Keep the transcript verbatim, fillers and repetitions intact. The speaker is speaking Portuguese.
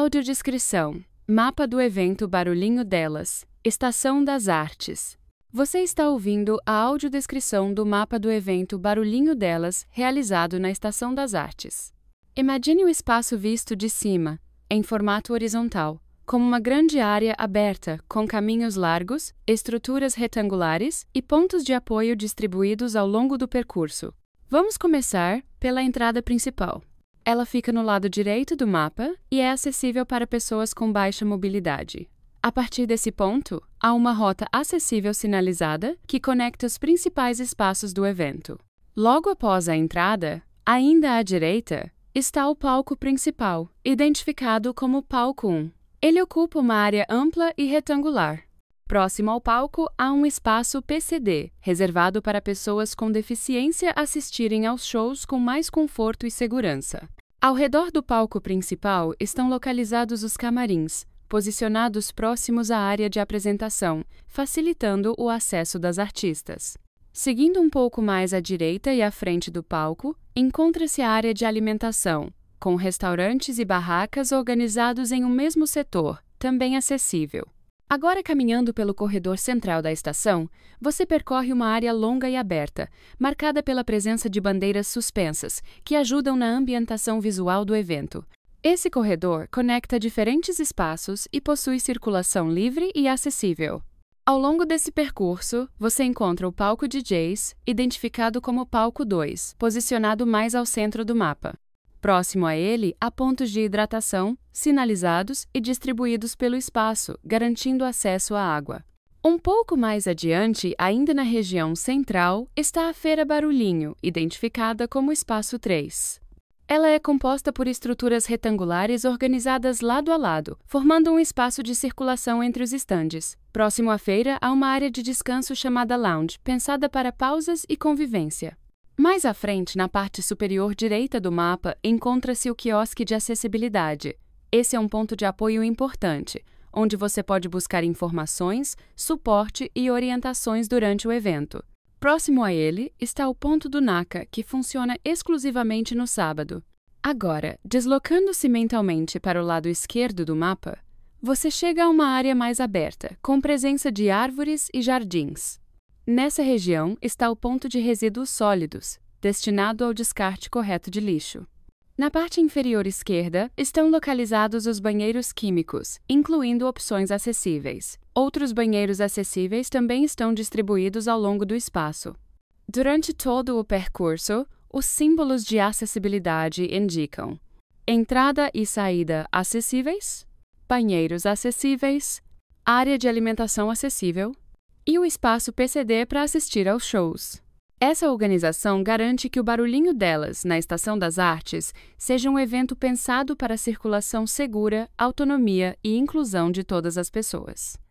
Audiodescrição. Mapa do evento Barulhinho Delas. Estação das Artes. Você está ouvindo a audiodescrição do mapa do evento Barulhinho Delas, realizado na Estação das Artes. Imagine o espaço visto de cima, em formato horizontal, como uma grande área aberta, com caminhos largos, estruturas retangulares e pontos de apoio distribuídos ao longo do percurso. Vamos começar pela entrada principal. Ela fica no lado direito do mapa e é acessível para pessoas com baixa mobilidade. A partir desse ponto, há uma rota acessível sinalizada que conecta os principais espaços do evento. Logo após a entrada, ainda à direita, está o palco principal, identificado como Palco um. Ele ocupa uma área ampla e retangular. Próximo ao palco, há um espaço P C D, reservado para pessoas com deficiência assistirem aos shows com mais conforto e segurança. Ao redor do palco principal estão localizados os camarins, posicionados próximos à área de apresentação, facilitando o acesso das artistas. Seguindo um pouco mais à direita e à frente do palco, encontra-se a área de alimentação, com restaurantes e barracas organizados em um mesmo setor, também acessível. Agora, caminhando pelo corredor central da estação, você percorre uma área longa e aberta, marcada pela presença de bandeiras suspensas, que ajudam na ambientação visual do evento. Esse corredor conecta diferentes espaços e possui circulação livre e acessível. Ao longo desse percurso, você encontra o palco D Js, identificado como Palco dois, posicionado mais ao centro do mapa. Próximo a ele, há pontos de hidratação, sinalizados e distribuídos pelo espaço, garantindo acesso à água. Um pouco mais adiante, ainda na região central, está a Feira Barulhinho, identificada como Espaço três. Ela é composta por estruturas retangulares organizadas lado a lado, formando um espaço de circulação entre os estandes. Próximo à feira, há uma área de descanso chamada Lounge, pensada para pausas e convivência. Mais à frente, na parte superior direita do mapa, encontra-se o quiosque de acessibilidade. Esse é um ponto de apoio importante, onde você pode buscar informações, suporte e orientações durante o evento. Próximo a ele está o ponto do NACA, que funciona exclusivamente no sábado. Agora, deslocando-se mentalmente para o lado esquerdo do mapa, você chega a uma área mais aberta, com presença de árvores e jardins. Nessa região está o ponto de resíduos sólidos, destinado ao descarte correto de lixo. Na parte inferior esquerda estão localizados os banheiros químicos, incluindo opções acessíveis. Outros banheiros acessíveis também estão distribuídos ao longo do espaço. Durante todo o percurso, os símbolos de acessibilidade indicam entrada e saída acessíveis, banheiros acessíveis, área de alimentação acessível, e o espaço P C D para assistir aos shows. Essa organização garante que o Barulhinho Delas, na Estação das Artes, seja um evento pensado para a circulação segura, autonomia e inclusão de todas as pessoas.